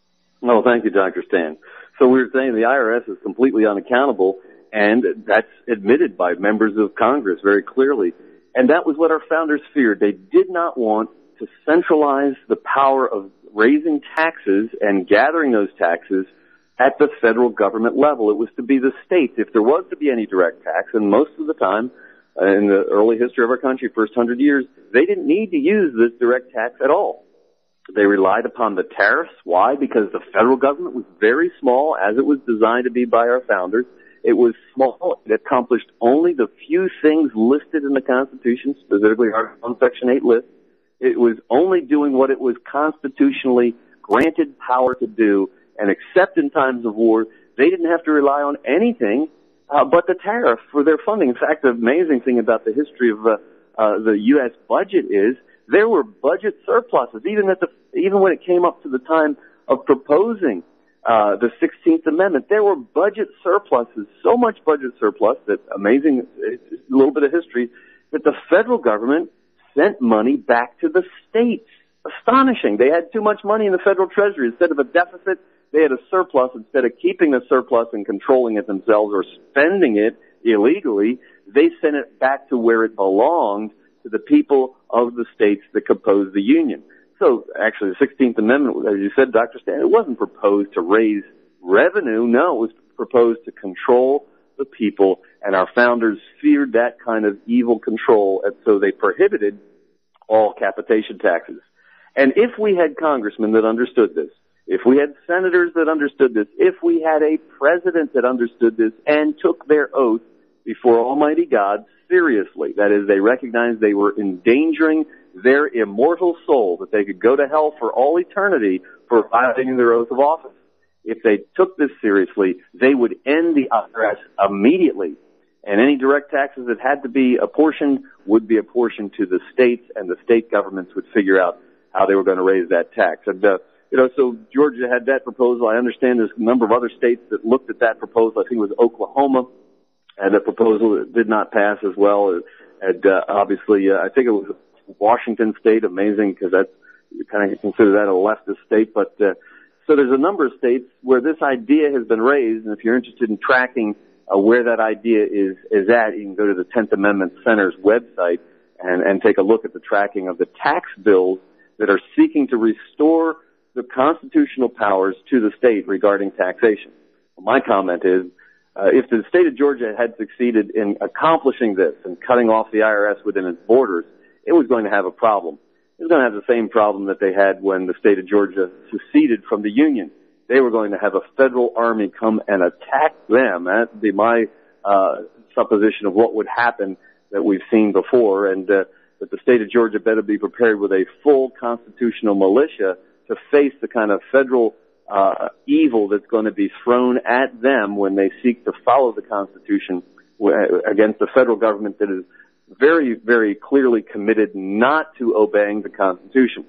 Oh, thank you, Doctor Stan. So we were saying the I R S is completely unaccountable, and that's admitted by members of Congress very clearly. And that was what our founders feared. They did not want to centralize the power of raising taxes and gathering those taxes at the federal government level. It was to be the states. If there was to be any direct tax, and most of the time uh, in the early history of our country, first hundred years, they didn't need to use this direct tax at all. They relied upon the tariffs. Why? Because the federal government was very small, as it was designed to be by our founders. It was small. It accomplished only the few things listed in the Constitution, specifically our own Section eight list. It was only doing what it was constitutionally granted power to do. And except in times of war, they didn't have to rely on anything uh, but the tariff for their funding. In fact, the amazing thing about the history of uh, uh, the U S budget is there were budget surpluses, even at the even when it came up to the time of proposing uh, the sixteenth Amendment. There were budget surpluses, so much budget surplus that amazing, it's a little bit of history, that the federal government sent money back to the states. Astonishing. They had too much money in the federal treasury. Instead of a deficit, they had a surplus. Instead of keeping the surplus and controlling it themselves or spending it illegally, they sent it back to where it belonged, to the people of the states that composed the Union. So actually the sixteenth Amendment, as you said, Doctor Stan, it wasn't proposed to raise revenue. No, it was proposed to control the people, and our founders feared that kind of evil control, and so they prohibited all capitation taxes. And if we had congressmen that understood this, if we had senators that understood this, if we had a president that understood this and took their oath before Almighty God seriously, that is, they recognized they were endangering their immortal soul, that they could go to hell for all eternity for violating their oath of office. If they took this seriously, they would end the I R S immediately. And any direct taxes that had to be apportioned would be apportioned to the states, and the state governments would figure out how they were going to raise that tax. And, uh, you know, so Georgia had that proposal. I understand there's a number of other states that looked at that proposal. I think it was Oklahoma had a proposal that did not pass as well. And, uh, obviously, uh, I think it was Washington State, amazing, because that's, you kind of consider that a leftist state. But, uh, so there's a number of states where this idea has been raised, and if you're interested in tracking uh, where that idea is, is at, you can go to the tenth Amendment Center's website and, and take a look at the tracking of the tax bills that are seeking to restore the constitutional powers to the state regarding taxation. My comment is, uh, if the state of Georgia had succeeded in accomplishing this and cutting off the I R S within its borders, it was going to have a problem. It was going to have the same problem that they had when the state of Georgia seceded from the Union. They were going to have a federal army come and attack them. That'd be my uh, supposition of what would happen that we've seen before, and uh, that the state of Georgia better be prepared with a full constitutional militia to face the kind of federal uh, evil that's going to be thrown at them when they seek to follow the Constitution against the federal government that is very, very clearly committed not to obeying the Constitution.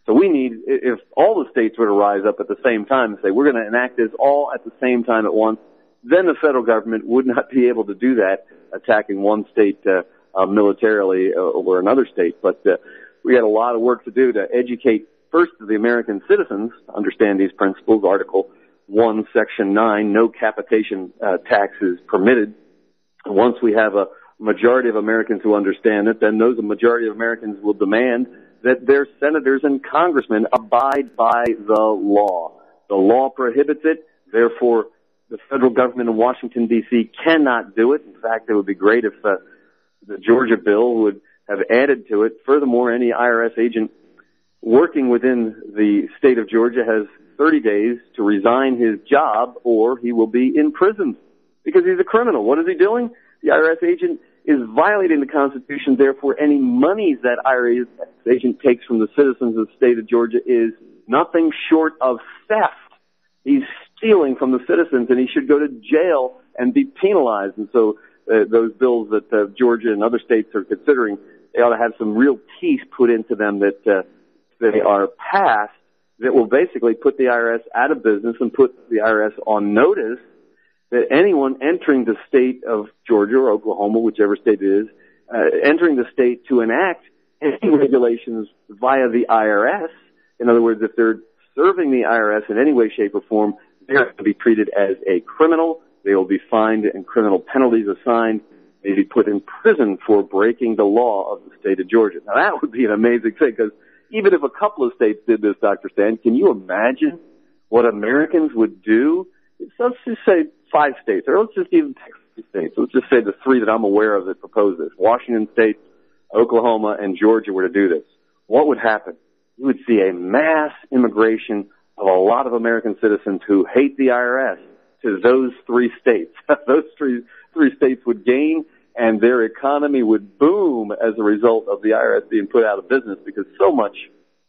So we need, if all the states were to rise up at the same time and say, we're going to enact this all at the same time at once, then the federal government would not be able to do that, attacking one state uh, uh, militarily uh, over another state. But uh, we had a lot of work to do to educate first the American citizens to understand these principles. Article one, Section nine, no capitation uh, tax is permitted. Once we have a majority of Americans who understand it, then those majority of Americans will demand that their senators and congressmen abide by the law. The law prohibits it, therefore the federal government in Washington, D C cannot do it. In fact, it would be great if uh, the Georgia bill would have added to it. Furthermore, any I R S agent working within the state of Georgia has thirty days to resign his job or he will be imprisoned because he's a criminal. What is he doing? The I R S agent is violating the Constitution. Therefore, any monies that I R S agent takes from the citizens of the state of Georgia is nothing short of theft. He's stealing from the citizens, and he should go to jail and be penalized. And so uh, those bills that uh, Georgia and other states are considering, they ought to have some real teeth put into them that uh, they are passed that will basically put the I R S out of business and put the I R S on notice that anyone entering the state of Georgia or Oklahoma, whichever state it is, uh, entering the state to enact any regulations via the I R S, in other words, if they're serving the I R S in any way, shape, or form, they're going to be treated as a criminal. They will be fined and criminal penalties assigned. They will be put in prison for breaking the law of the state of Georgia. Now, that would be an amazing thing, because even if a couple of states did this, Doctor Stan, can you imagine what Americans would do? Let's just say five states, or let's just even take three states. Let's just say the three that I'm aware of that propose this. Washington State, Oklahoma, and Georgia were to do this. What would happen? You would see a mass immigration of a lot of American citizens who hate the I R S to those three states. Those three, three states would gain, and their economy would boom as a result of the I R S being put out of business, because so much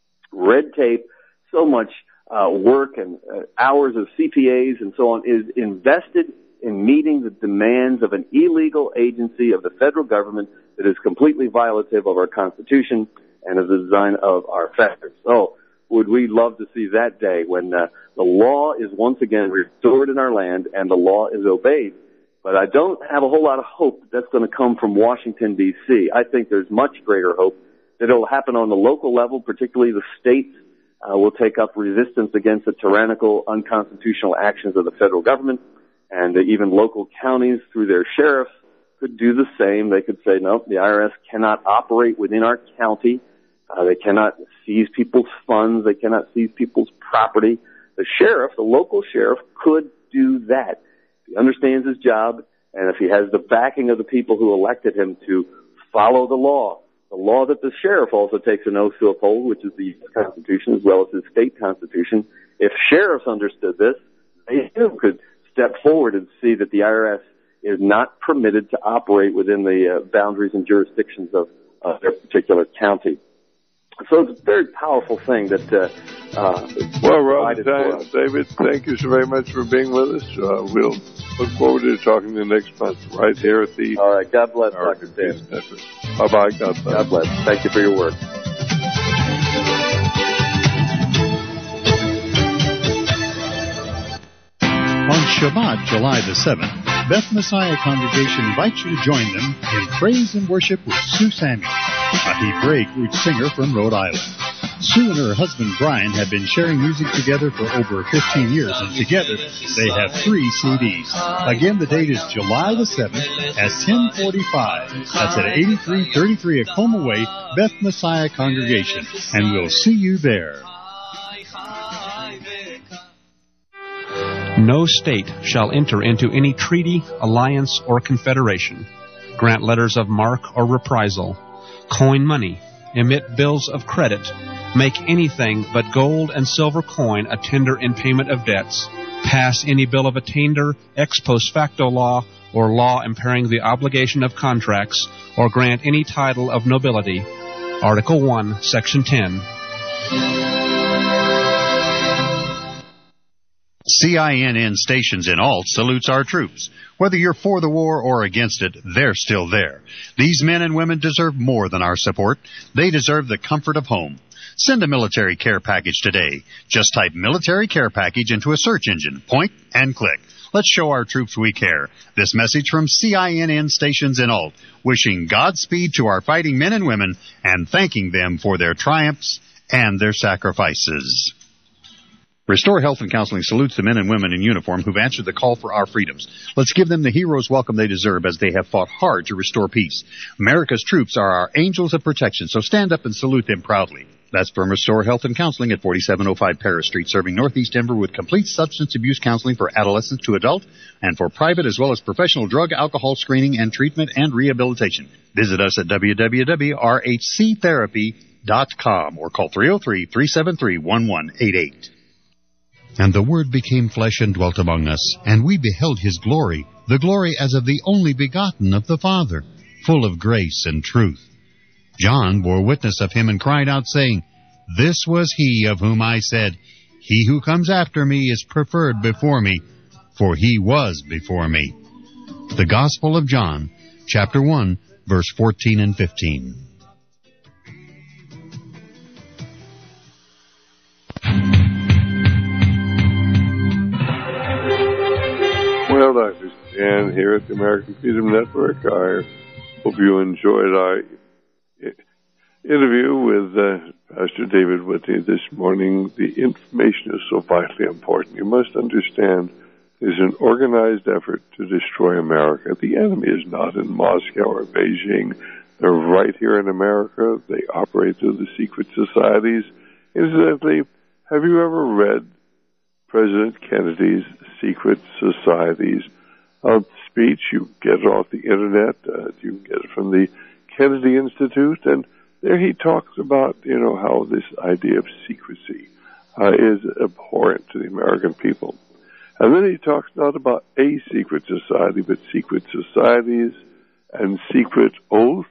red tape, so much uh, work and uh, hours of C P As and so on is invested in meeting the demands of an illegal agency of the federal government that is completely violative of our Constitution and of the design of our factors. So would we love to see that day when uh, the law is once again restored in our land and the law is obeyed. But I don't have a whole lot of hope that that's going to come from Washington, D C I think there's much greater hope that it will happen on the local level, particularly the states uh, will take up resistance against the tyrannical, unconstitutional actions of the federal government, and uh, even local counties through their sheriffs could do the same. They could say, no, the I R S cannot operate within our county. Uh, they cannot seize people's funds. They cannot seize people's property. The sheriff, the local sheriff, could do that. If he understands his job, and if he has the backing of the people who elected him to follow the law, the law that the sheriff also takes an oath to uphold, which is the U S Constitution as well as the state constitution. If sheriffs understood this, they too could step forward and see that the I R S is not permitted to operate within the uh, boundaries and jurisdictions of uh, their particular county. So it's a very powerful thing that uh, uh, well, Robert, David, thank you so very much for being with us. Uh, we'll look forward to talking to you next month right here at the... All right. God bless, Doctor Stan. Bye-bye. God bless. God bless. Thank you for your work. On Shabbat, July the seventh, Beth Messiah Congregation invites you to join them in praise and worship with Sue Samuel, a Hebraic root singer from Rhode Island. Sue and her husband Brian have been sharing music together for over fifteen years, and together they have three C Ds. Again, the date is July the seventh at ten forty-five. That's at eighty-three thirty-three Acoma Way, Beth Messiah Congregation, and we'll see you there. No state shall enter into any treaty, alliance, or confederation, grant letters of marque or reprisal, coin money, emit bills of credit, make anything but gold and silver coin a tender in payment of debts, pass any bill of attainder, ex post facto law, or law impairing the obligation of contracts, or grant any title of nobility. Article one, Section ten. C I N N Stations in Alt salutes our troops. Whether you're for the war or against it, they're still there. These men and women deserve more than our support. They deserve the comfort of home. Send a military care package today. Just type military care package into a search engine. Point and click. Let's show our troops we care. This message from C I N N stations in Alt, wishing Godspeed to our fighting men and women and thanking them for their triumphs and their sacrifices. Restore Health and Counseling salutes the men and women in uniform who've answered the call for our freedoms. Let's give them the hero's welcome they deserve as they have fought hard to restore peace. America's troops are our angels of protection, so stand up and salute them proudly. That's from Restore Health and Counseling at forty-seven oh five Paris Street, serving Northeast Denver with complete substance abuse counseling for adolescents to adult and for private as well as professional drug, alcohol screening and treatment and rehabilitation. Visit us at w w w dot r h c therapy dot com or call three oh three, three seven three, one one eight eight. And the Word became flesh and dwelt among us, and we beheld his glory, the glory as of the only begotten of the Father, full of grace and truth. John bore witness of him and cried out, saying, This was he of whom I said, He who comes after me is preferred before me, for he was before me. The Gospel of John, chapter one, verse fourteen and fifteen. Well, Doctor Stan here at the American Freedom Network. I hope you enjoyed our interview with uh, Pastor David Whitney this morning. The information is so vitally important. You must understand there's an organized effort to destroy America. The enemy is not in Moscow or Beijing. They're right here in America. They operate through the secret societies. Incidentally, have you ever read President Kennedy's Secret Societies uh, speech? You get it off the internet. Uh, you can get it from the Kennedy Institute, and there he talks about, you know, how this idea of secrecy uh, is abhorrent to the American people. And then he talks not about a secret society, but secret societies and secret oaths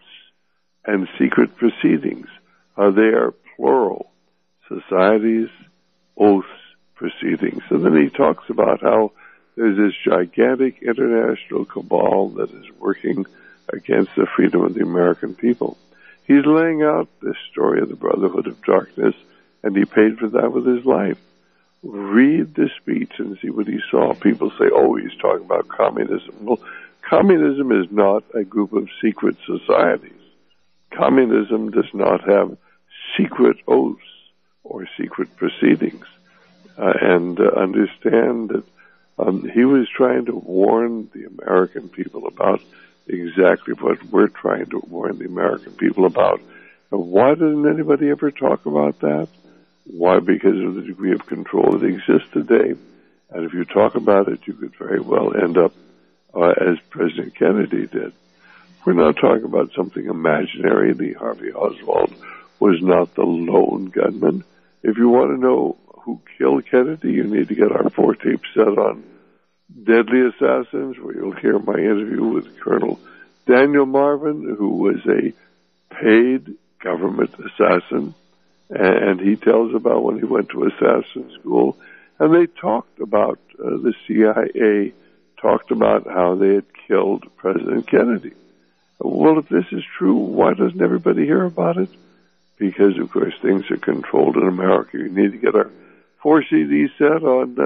and secret proceedings. Uh, they are plural. Societies, oaths, proceedings. And then he talks about how there's this gigantic international cabal that is working against the freedom of the American people. He's laying out this story of the Brotherhood of Darkness, and he paid for that with his life. Read the speech and see what he saw. People say, oh, he's talking about communism. Well, communism is not a group of secret societies. Communism does not have secret oaths or secret proceedings. Uh, and uh, understand that um, he was trying to warn the American people about exactly what we're trying to warn the American people about. And why doesn't anybody ever talk about that? Why? Because of the degree of control that exists today. And if you talk about it, you could very well end up uh, as President Kennedy did. We're not talking about something imaginary. Lee Harvey Oswald was not the lone gunman. If you want to know who killed Kennedy, you need to get our four-tape set on Deadly Assassins, where you'll hear my interview with Colonel Daniel Marvin, who was a paid government assassin, and he tells about when he went to assassin school, and they talked about, uh, the C I A talked about how they had killed President Kennedy. Well, if this is true, why doesn't everybody hear about it? Because, of course, things are controlled in America. You need to get our four C D set on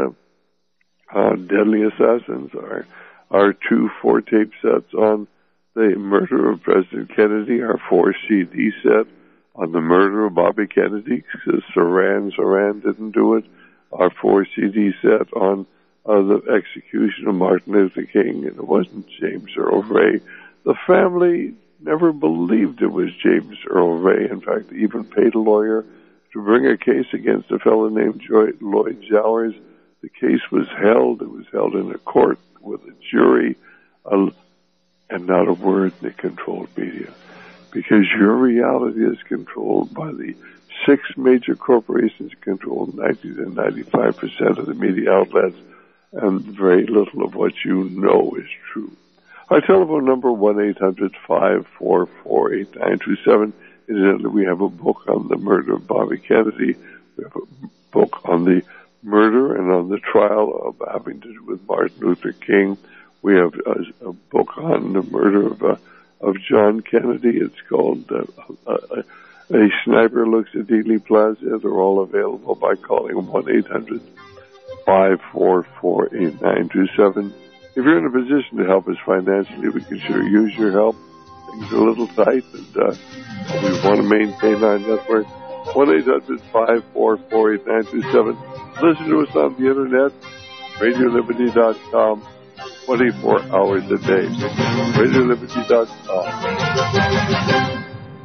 uh, on Deadly Assassins, our, our two four-tape sets on the murder of President Kennedy, our four C D set on the murder of Bobby Kennedy, because Saran Saran didn't do it, our four C D set on uh, the execution of Martin Luther King, and it wasn't James Earl Ray. The family never believed it was James Earl Ray. In fact, they even paid a lawyer to bring a case against a fellow named Lloyd Jowers. The case was held. It was held in a court with a jury, uh, and not a word in the controlled media. Because your reality is controlled by the six major corporations that control ninety to ninety-five percent of the media outlets, and very little of what you know is true. Our telephone number, one eight hundred, five four four, eight nine two seven. Incidentally, we have a book on the murder of Bobby Kennedy. We have a book on the murder and on the trial of having to do with Martin Luther King. We have a, a book on the murder of uh, of John Kennedy. It's called uh, uh, a sniper looks at Dealey Plaza. They're all available by calling one eight hundred, five four four, eight nine two seven. If you're in a position to help us financially, we can sure use your help. Things are a little tight, and uh, we want to maintain our network. one eight hundred, five four four, eight nine two seven. Listen to us on the internet, radio liberty dot com, twenty-four hours a day. radio liberty dot com.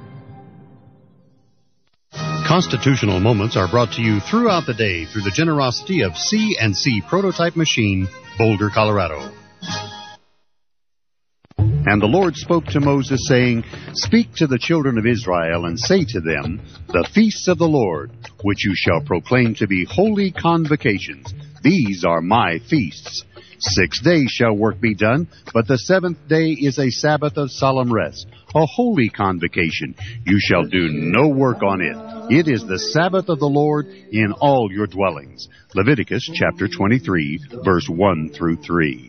Constitutional Moments are brought to you throughout the day through the generosity of C and C Prototype Machine, Boulder, Colorado. And the Lord spoke to Moses, saying, Speak to the children of Israel, and say to them, The feasts of the Lord, which you shall proclaim to be holy convocations, these are my feasts. Six days shall work be done, but the seventh day is a Sabbath of solemn rest, a holy convocation. You shall do no work on it. It is the Sabbath of the Lord in all your dwellings. Leviticus chapter twenty-three, verse one through three.